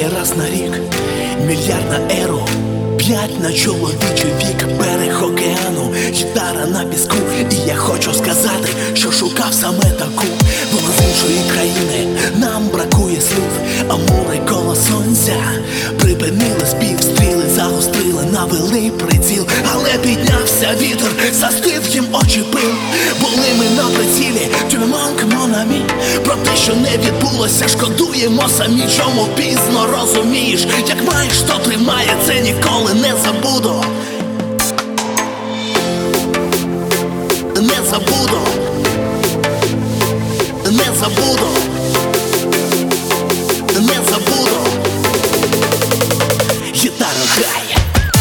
буває раз на рік. Мільярд на еру, 5 на чоловічий вік. Берег океану, гітара на піску. І я хочу сказати, що шукав саме таку. Вона з іншої країни, нам бракує слів. Амури коло сонця припинили спів. Стріли загострили, навели приціл. Але піднявся вітер, застив їм очі пил. Були ми на прицілі, тюмонк монамі. Про те, що не відбулося, шкодуємо самі. Чому пізно розумієш, як маєш, то тримає, це ніколи не забуду. Не забуду. Не забуду. Не забуду. Гітара грає.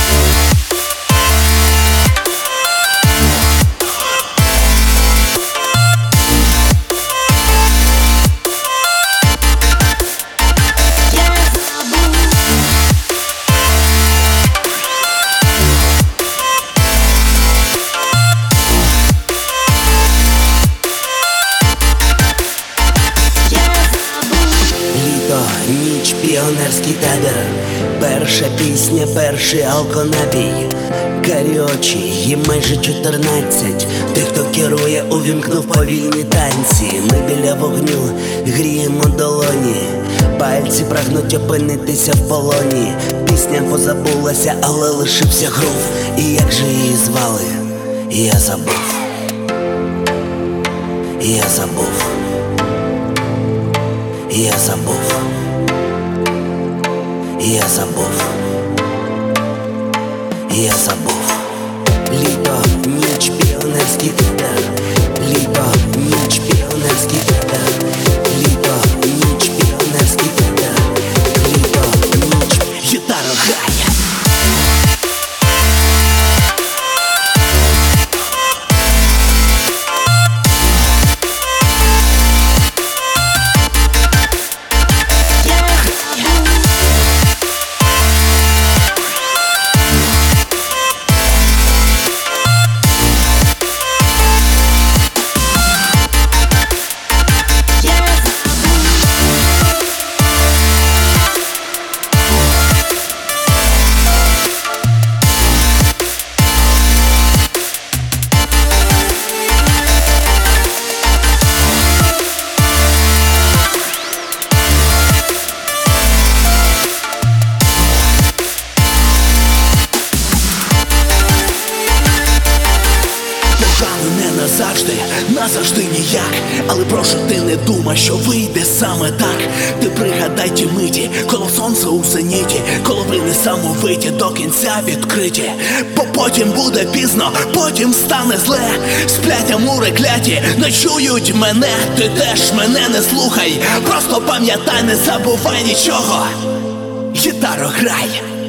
Ніч, піонерський табір, перша пісня, перший алконапій. Каріочі, їм майже 14. Тих, хто керує, увімкнув повільні танці. Ми біля вогню гріємо долоні, пальці прагнуть опинитися в полоні. Пісня позабулася, але лишився грув. І як же її звали? Я забув. Я забув. Я забув. Я забув. Я забув. Літо, ніч, піонерський табір. Літо, ніч, піонерський табір. Літо, ніч, піонерський табір. Літо, ніч. Гітара грає. Не назавжди, назавжди ніяк. Але прошу, ти не думай, що вийде саме так. Ти пригадай ті миті, коло сонце у зеніті, коли ви несамовиті, до кінця відкриті. Бо потім буде пізно, потім стане зле. Сплять амури кляті, не чують мене. Ти теж мене не слухай, просто пам'ятай, не забувай нічого. Гітаро грай.